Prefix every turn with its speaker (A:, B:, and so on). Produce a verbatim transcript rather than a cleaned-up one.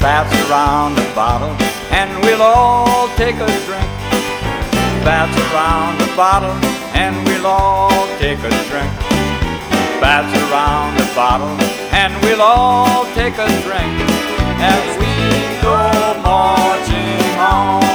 A: Pass around the bottle and we'll all take a drink. Pass around the bottle and we'll all take a drink. Pass around the bottle and we'll all take a drink as we go marching on.